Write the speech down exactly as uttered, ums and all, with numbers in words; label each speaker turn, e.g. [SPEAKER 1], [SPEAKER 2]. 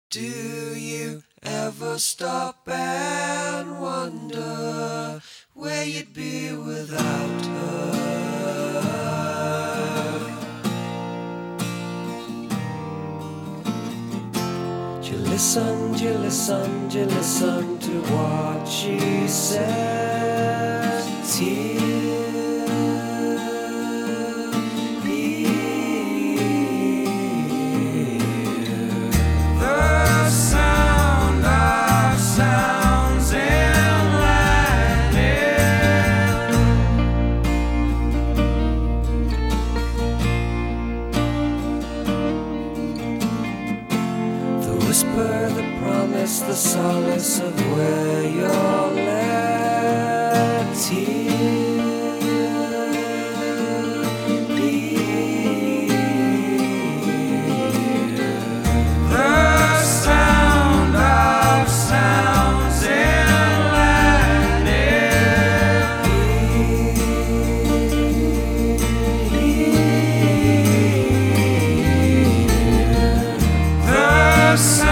[SPEAKER 1] Do you ever stop and wonder where you'd be without her? Do you listen, do you listen, do you listen to what she says? Tears whisper, the promise, the solace of where you're led. Tears be the sound of sounds in Latin. The sound